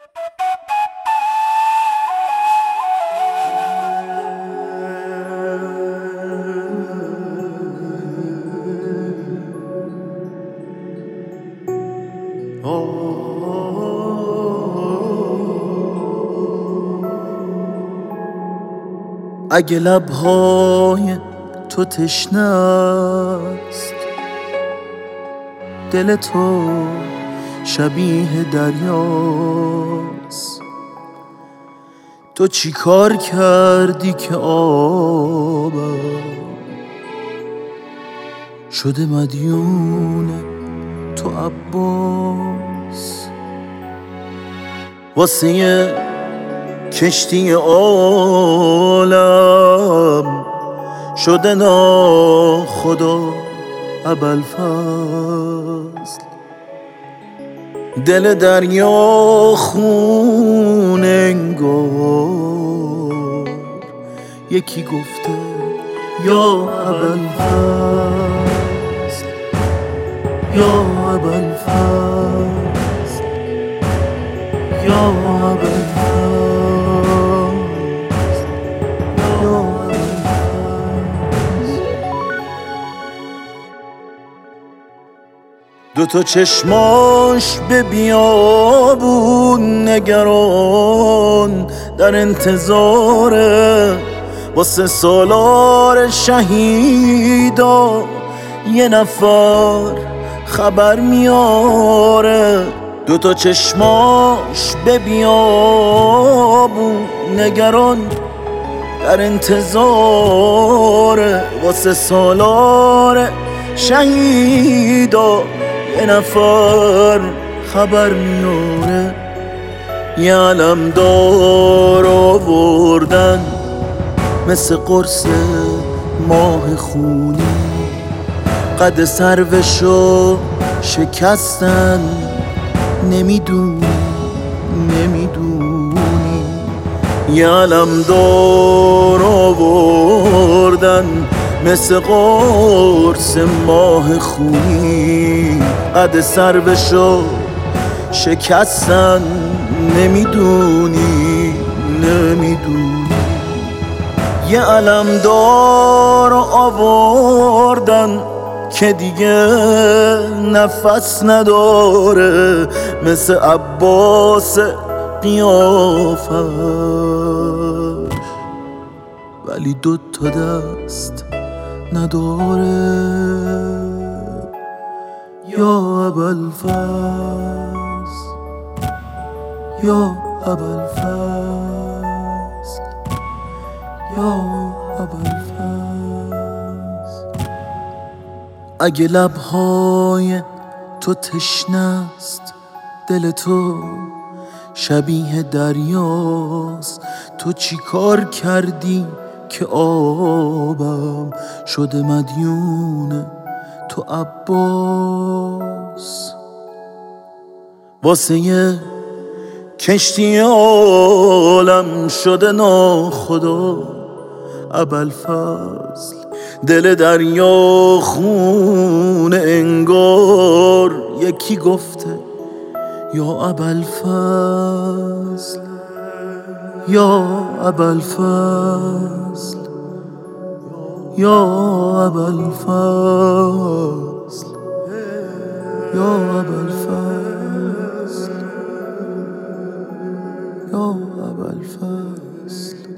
اگه لبهای تو تشنه است، دل تو شبیه دریاست. تو چی کار کردی که آبم شده مدیون تو عباس؟ واسه کشتی عالم شده ناخدا ابوالفضل. دل دریا خون انگار یکی گفته یا ابوالفضل، یا ابوالفضل، یا ابوالفضل. دوتا چشماش به بیابون نگران، در انتظاره واسه سالار شهیدا یه نفر خبر میاره. دوتا چشماش به بیابون نگران، در انتظاره واسه سالار شهیدا یه نفر خبر میاره. یه علمدار آوردن مثل قرص ماه خونی، قد سروشو شکستن. نمیدونی یه علمدار آوردن مثل قرص ماه خونی، قد سروشو شکستن. نمیدونی یه علمدار آوردن که دیگه نفس نداره، مثل عباس قیافش، ولی دوتا دست نداره. یا ابوالفضل، یا ابوالفضل، یا ابوالفضل. اگه لبهای تو تشنه است، دل تو شبیه دریاست. تو چی کار کردی که آبم شده مدیون تو عباس؟ واسه یه کشتی عالم شده ناخدا ابوالفضل. دل دریا خون انگار یکی گفته یا ابوالفضل، یا ابوالفضل، یا ابوالفضل، یا ابوالفضل، یا ابوالفضل.